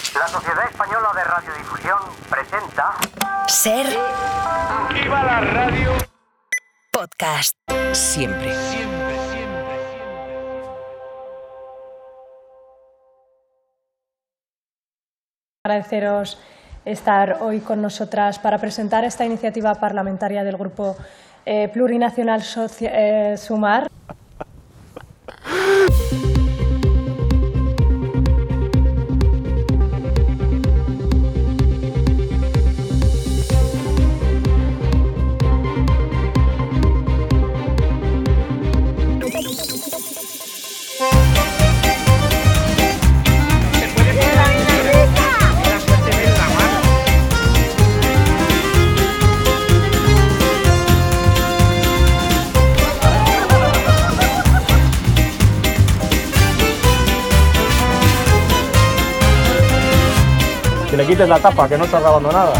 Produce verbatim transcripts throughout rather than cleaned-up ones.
La Sociedad Española de Radiodifusión presenta... Ser... ¡Viva la radio! Podcast. Siempre. Siempre, siempre. Agradeceros estar hoy con nosotras para presentar esta iniciativa parlamentaria del Grupo eh, Plurinacional Socia- eh, Sumar. Que le quites la tapa, que no está grabando nada.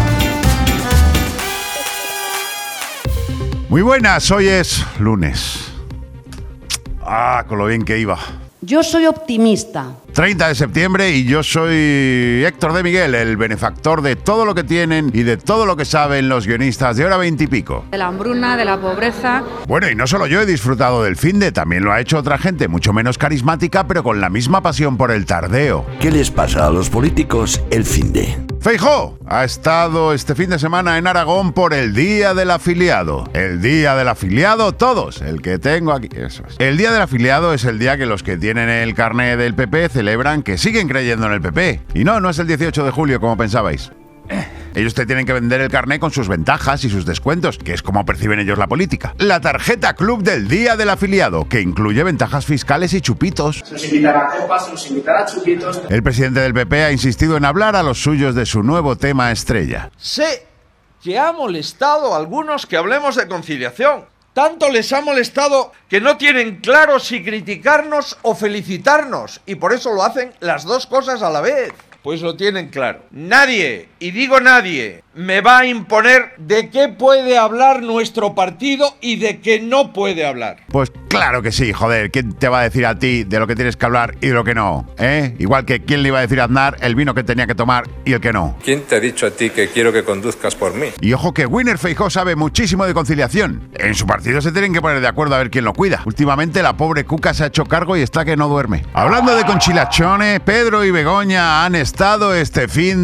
Muy buenas, hoy es lunes. Ah, con lo bien que iba. Yo soy optimista. treinta de septiembre y yo soy Héctor de Miguel, el benefactor de todo lo que tienen y de todo lo que saben los guionistas de hora veinte y pico. De la hambruna, de la pobreza. Bueno, y no solo yo he disfrutado del finde, también lo ha hecho otra gente mucho menos carismática, pero con la misma pasión por el tardeo. ¿Qué les pasa a los políticos el finde? Feijóo ha estado este fin de semana en Aragón por el Día del Afiliado. El Día del Afiliado, todos, el que tengo aquí, eso es. El Día del Afiliado es el día que los que tienen el carné del P P celebran que siguen creyendo en el P P. Y no, no es el dieciocho de julio como pensabais. Ellos te tienen que vender el carné con sus ventajas y sus descuentos, que es como perciben ellos la política. La tarjeta club del Día del Afiliado, que incluye ventajas fiscales y chupitos. Se nos invitará a copas, se nos invitará a chupitos. El presidente del P P ha insistido en hablar a los suyos de su nuevo tema estrella. Sé que ha molestado a algunos que hablemos de conciliación. Tanto les ha molestado que no tienen claro si criticarnos o felicitarnos, y por eso lo hacen las dos cosas a la vez. Pues lo tienen claro. Nadie, y digo nadie, me va a imponer de qué puede hablar nuestro partido y de qué no puede hablar. Pues claro que sí, joder. ¿Quién te va a decir a ti de lo que tienes que hablar y de lo que no? ¿Eh? Igual que quién le iba a decir a Aznar el vino que tenía que tomar y el que no. ¿Quién te ha dicho a ti que quiero que conduzcas por mí? Y ojo que Winner Feijóo sabe muchísimo de conciliación. En su partido se tienen que poner de acuerdo a ver quién lo cuida. Últimamente la pobre Cuca se ha hecho cargo y está que no duerme. Hablando de conchilachones, Pedro y Begoña han estado este fin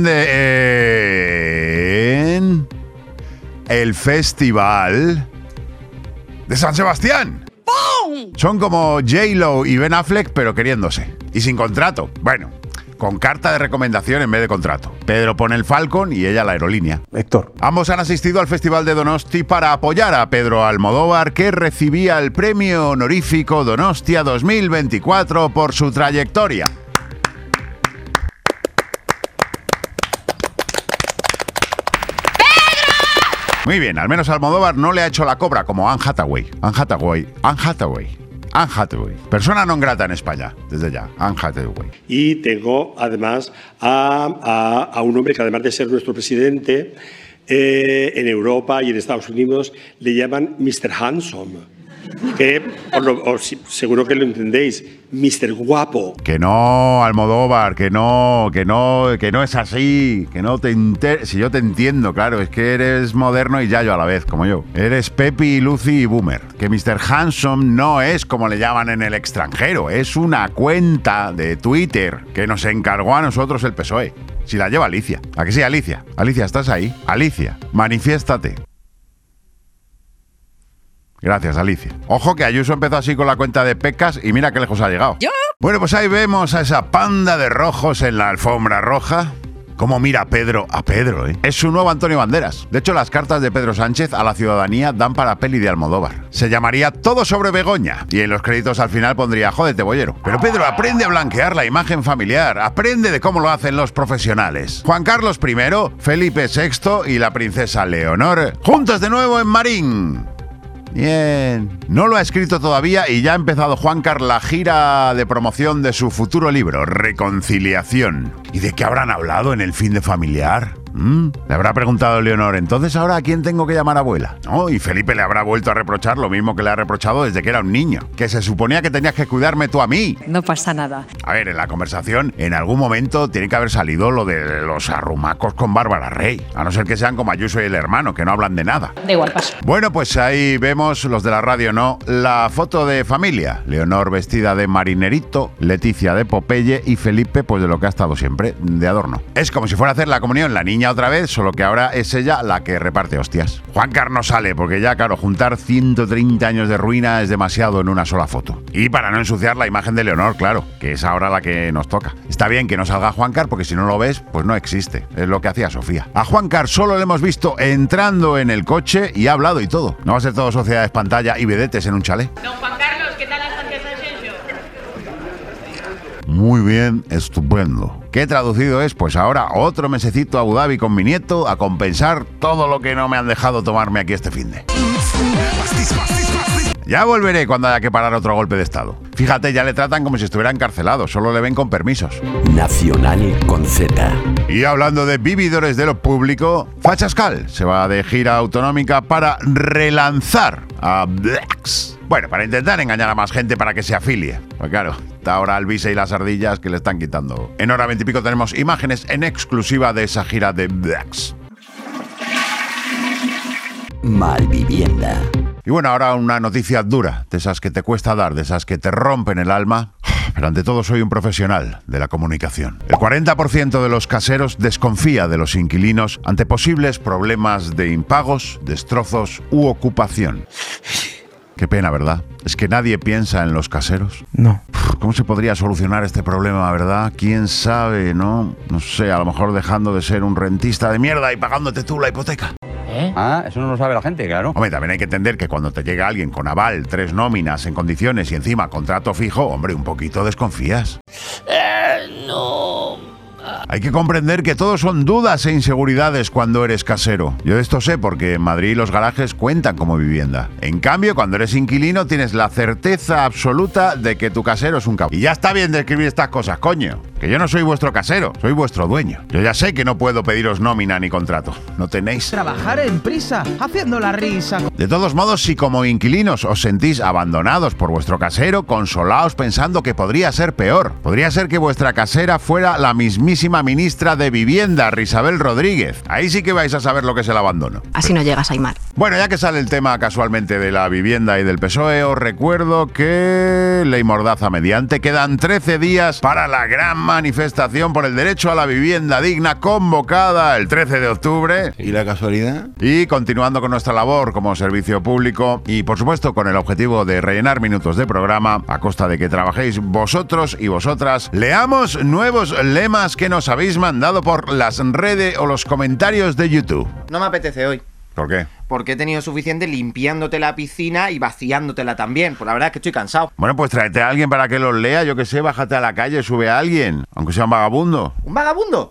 de... en... el Festival de San Sebastián. ¡Pum! Son como J-Lo y Ben Affleck, pero queriéndose. Y sin contrato. Bueno, con carta de recomendación en vez de contrato. Pedro pone el Falcon y ella la aerolínea. Héctor. Ambos han asistido al Festival de Donosti para apoyar a Pedro Almodóvar, que recibía el premio honorífico Donostia dos mil veinticuatro por su trayectoria. Muy bien, al menos Almodóvar no le ha hecho la cobra como Anne Hathaway. Anne Hathaway. Anne Hathaway. Anne Hathaway. Persona non grata en España, desde ya. Anne Hathaway. Y tengo además a, a, a un hombre que además de ser nuestro presidente, eh, en Europa y en Estados Unidos le llaman mister Handsome. Que os lo, os, seguro que lo entendéis, mister Guapo. Que no, Almodóvar, que no, que no, que no es así, que no te enter... Si yo te entiendo, claro, es que eres moderno y yayo a la vez, como yo. Eres Pepi, Lucy y Boomer. Que mister Handsome no es como le llaman en el extranjero, es una cuenta de Twitter que nos encargó a nosotros el P S O E. Si la lleva Alicia. ¿A que sí, Alicia? Alicia, ¿estás ahí? Alicia, manifiéstate. Gracias, Alicia. Ojo que Ayuso empezó así con la cuenta de Pecas y mira qué lejos ha llegado. ¿Yo? Bueno, pues ahí vemos a esa panda de rojos en la alfombra roja. Cómo mira Pedro a Pedro, ¿eh? Es su nuevo Antonio Banderas. De hecho, las cartas de Pedro Sánchez a la ciudadanía dan para peli de Almodóvar. Se llamaría Todo sobre Begoña y en los créditos al final pondría Jódete bollero. Pero Pedro, aprende a blanquear la imagen familiar. Aprende de cómo lo hacen los profesionales. Juan Carlos primero, Felipe sexto y la princesa Leonor juntos de nuevo en Marín. Bien. No lo ha escrito todavía y ya ha empezado Juancar la gira de promoción de su futuro libro, Reconciliación. ¿Y de qué habrán hablado en el fin de familiar? ¿Mm? Le habrá preguntado Leonor, entonces ahora ¿a quién tengo que llamar abuela? No, y Felipe le habrá vuelto a reprochar lo mismo que le ha reprochado desde que era un niño, que se suponía que tenías que cuidarme tú a mí. No pasa nada. A ver, en la conversación, en algún momento tiene que haber salido lo de los arrumacos con Bárbara Rey, a no ser que sean como Ayuso y el hermano, que no hablan de nada. Da igual, paso. Bueno, pues ahí vemos, los de la radio no, la foto de familia. Leonor vestida de marinerito, Leticia de Popeye y Felipe pues de lo que ha estado siempre, de adorno. Es como si fuera a hacer la comunión la niña otra vez, solo que ahora es ella la que reparte hostias. Juancar no sale porque ya, claro, juntar ciento treinta años de ruina es demasiado en una sola foto. Y para no ensuciar la imagen de Leonor, claro, que es ahora la que nos toca. Está bien que no salga Juancar porque si no lo ves, pues no existe. Es lo que hacía Sofía. A Juancar solo le hemos visto entrando en el coche y ha hablado y todo. No va a ser todo sociedades pantalla y vedetes en un chalet. Don Juan Carlos, ¿qué tal la estancia San Xenxo? Muy bien, estupendo. ¿Qué traducido es? Pues ahora otro mesecito a Abu Dhabi con mi nieto a compensar todo lo que no me han dejado tomarme aquí este finde. Ya volveré cuando haya que parar otro golpe de estado. Fíjate, ya le tratan como si estuviera encarcelado, solo le ven con permisos. Nacional con Z. Y hablando de vividores de lo público, Fachascal se va de gira autonómica para relanzar a Blex. Bueno, para intentar engañar a más gente para que se afilie. Pues claro, está ahora Alvise y las ardillas que le están quitando. En Hora veintipico tenemos imágenes en exclusiva de esa gira de Blex. Malvivienda. Y bueno, ahora una noticia dura, de esas que te cuesta dar, de esas que te rompen el alma. Pero ante todo soy un profesional de la comunicación. El cuarenta por ciento de los caseros desconfía de los inquilinos ante posibles problemas de impagos, destrozos u ocupación. Qué pena, ¿verdad? Es que nadie piensa en los caseros. No. ¿Cómo se podría solucionar este problema, verdad? ¿Quién sabe, no? No sé, a lo mejor dejando de ser un rentista de mierda y pagándote tú la hipoteca. ¿Eh? Ah, eso no lo sabe la gente, claro. Hombre, también hay que entender que cuando te llega alguien con aval, tres nóminas en condiciones y encima contrato fijo, hombre, un poquito desconfías. Eh, no... Hay que comprender que todo son dudas e inseguridades cuando eres casero. Yo de esto sé porque en Madrid los garajes cuentan como vivienda. En cambio, cuando eres inquilino tienes la certeza absoluta de que tu casero es un cabrón. Y ya está bien de escribir estas cosas, coño. Que yo no soy vuestro casero, soy vuestro dueño. Yo ya sé que no puedo pediros nómina ni contrato. ¿No tenéis? Trabajar en prisa, haciendo la risa. De todos modos, si como inquilinos os sentís abandonados por vuestro casero, consolaos pensando que podría ser peor. Podría ser que vuestra casera fuera la mismísima ministra de Vivienda, Risabel Rodríguez. Ahí sí que vais a saber lo que es el abandono. Así no llegas, Aymar. Bueno, ya que sale el tema casualmente de la vivienda y del P S O E, os recuerdo que, ley mordaza mediante, quedan trece días para la gran manifestación por el derecho a la vivienda digna convocada el trece de octubre. ¿Y la casualidad? Y continuando con nuestra labor como servicio público y, por supuesto, con el objetivo de rellenar minutos de programa a costa de que trabajéis vosotros y vosotras, leamos nuevos lemas que nos habéis mandado por las redes o los comentarios de YouTube. No me apetece hoy. ¿Por qué? Porque he tenido suficiente limpiándote la piscina y vaciándotela también. Pues la verdad es que estoy cansado. Bueno, pues tráete a alguien para que los lea. Yo qué sé, bájate a la calle, sube a alguien. Aunque sea un vagabundo. ¿Un vagabundo?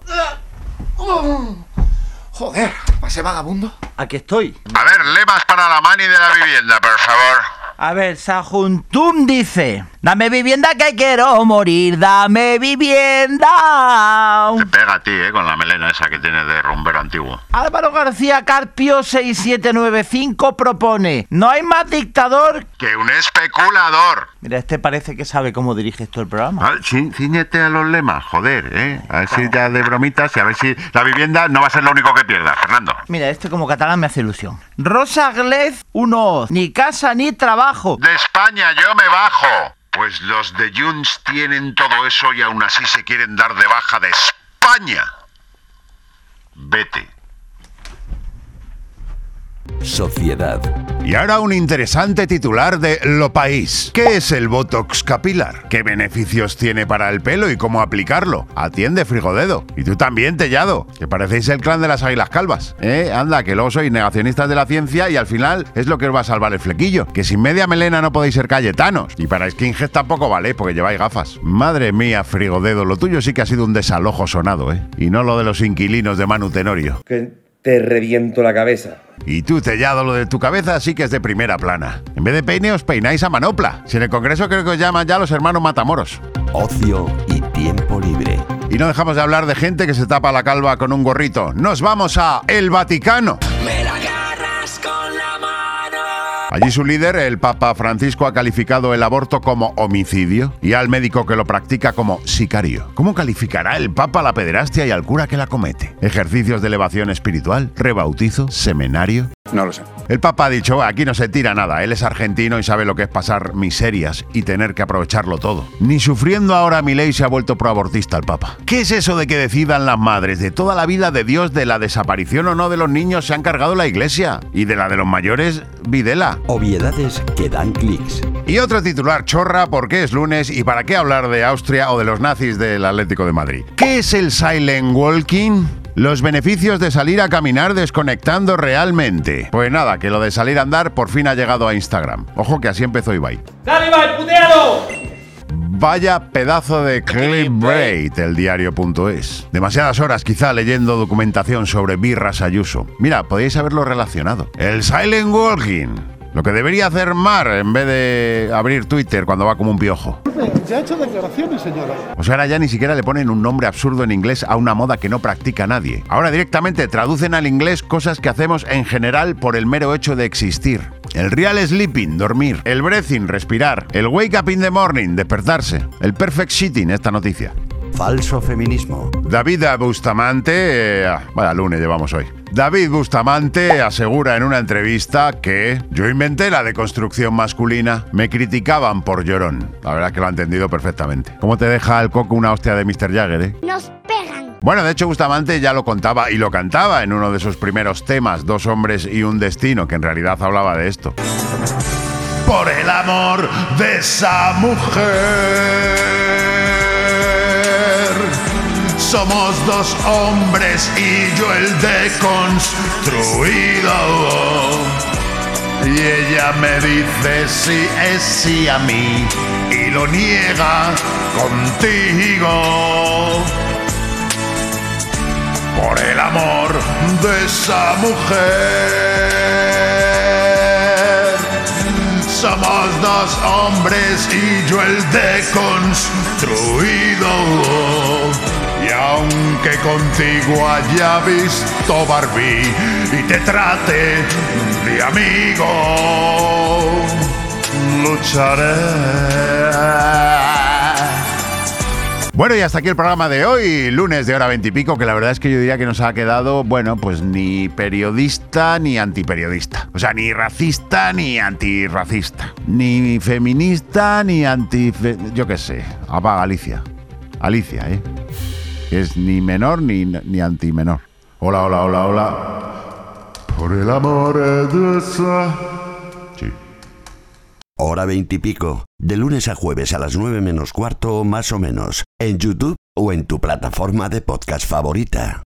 Joder, ¿para ser vagabundo? Aquí estoy. A ver, lemas para la mani de la vivienda, por favor. A ver, Sajuntum dice: dame vivienda que quiero morir, dame vivienda. Te pega a ti, eh, con la melena esa que tienes de rumbero antiguo. Álvaro García Carpio seis siete nueve cinco propone: no hay más dictador que un especulador. Mira, este parece que sabe cómo dirige todo el programa. Ah, sí, cíñete a los lemas, joder, eh. A ver si ya de bromitas y a ver si la vivienda no va a ser lo único que pierda, Fernando. Mira, este como catalán me hace ilusión. Rosa Glez, uno, ni casa ni trabajo. De España yo me bajo. Pues los de Junts tienen todo eso y aún así se quieren dar de baja de España. Vete. Sociedad. Y ahora un interesante titular de Lo País. ¿Qué es el Botox capilar? ¿Qué beneficios tiene para el pelo y cómo aplicarlo? Atiende, Frigodedo. Y tú también, Tellado, que parecéis el clan de las águilas calvas. ¿Eh? Anda, que luego sois negacionistas de la ciencia y al final es lo que os va a salvar el flequillo. Que sin media melena no podéis ser cayetanos. Y para skinhead tampoco vale, porque lleváis gafas. Madre mía, Frigodedo, lo tuyo sí que ha sido un desalojo sonado, ¿eh? Y no lo de los inquilinos de Manu Tenorio. Que te reviento la cabeza. Y tú, Tellado, lo de tu cabeza sí que es de primera plana. En vez de peine os peináis a manopla. Si en el Congreso creo que os llaman ya los hermanos Matamoros. Ocio y tiempo libre. Y Y no dejamos de hablar de gente que se tapa la calva con un gorrito. Nos vamos a el Vaticano. Me la agarras con la mano. Allí su líder, el Papa Francisco, ha calificado el aborto como homicidio y al médico que lo practica como sicario. ¿Cómo calificará el Papa la pederastia y al cura que la comete? ¿Ejercicios de elevación espiritual? ¿Rebautizo? ¿Seminario? No lo sé. El Papa ha dicho, aquí no se tira nada, él es argentino y sabe lo que es pasar miserias y tener que aprovecharlo todo. Ni sufriendo ahora Milei se ha vuelto proabortista el Papa. ¿Qué es eso de que decidan las madres? De toda la vida de Dios, de la desaparición o no de los niños se han cargado la Iglesia. Y de la de los mayores, Videla. Obviedades que dan clics. Y otro titular chorra porque es lunes y para qué hablar de Austria o de los nazis del Atlético de Madrid. ¿Qué es el silent walking? Los beneficios de salir a caminar desconectando realmente. Pues nada, que lo de salir a andar por fin ha llegado a Instagram. Ojo que así empezó Ibai. ¡Dale, Ibai, putealo! Vaya pedazo de clickbait, el diario.es. Demasiadas horas quizá leyendo documentación sobre Birras Ayuso. Mira, podéis haberlo relacionado. El silent walking. Lo que debería hacer Mar en vez de abrir Twitter cuando va como un piojo. Ya ha hecho declaraciones, señora. O sea, ahora ya ni siquiera le ponen un nombre absurdo en inglés a una moda que no practica nadie. Ahora directamente traducen al inglés cosas que hacemos en general por el mero hecho de existir. El real sleeping, dormir. El breathing, respirar. El wake up in the morning, despertarse. El perfect shitting, esta noticia. Falso feminismo. David Bustamante... Eh, vaya lunes llevamos hoy. David Bustamante asegura en una entrevista que yo inventé la deconstrucción masculina, me criticaban por llorón. La verdad es que lo ha entendido perfectamente. ¿Cómo te deja el coco una hostia de mister Jagger, eh? Nos pegan. Bueno, de hecho Bustamante ya lo contaba y lo cantaba en uno de sus primeros temas, Dos hombres y un destino, que en realidad hablaba de esto. Por el amor de esa mujer. Somos dos hombres y yo el deconstruido. Y ella me dice sí es sí a mí y lo niega contigo. Por el amor de esa mujer. Somos dos hombres y yo el deconstruido. Y aunque contigo haya visto Barbie y te trate de amigo, lucharé. Bueno, y hasta aquí el programa de hoy, lunes de hora veintipico, que la verdad es que yo diría que nos ha quedado, bueno, pues ni periodista ni antiperiodista. O sea, ni racista ni antirracista. Ni feminista ni anti... Yo qué sé. Apaga Alicia. Alicia, ¿eh? Que es ni menor ni, ni antimenor. Hola, hola, hola, hola. Por el amor de esa... Sí. Hora veintipico. De lunes a jueves a las nueve menos cuarto o más o menos. En YouTube o en tu plataforma de podcast favorita.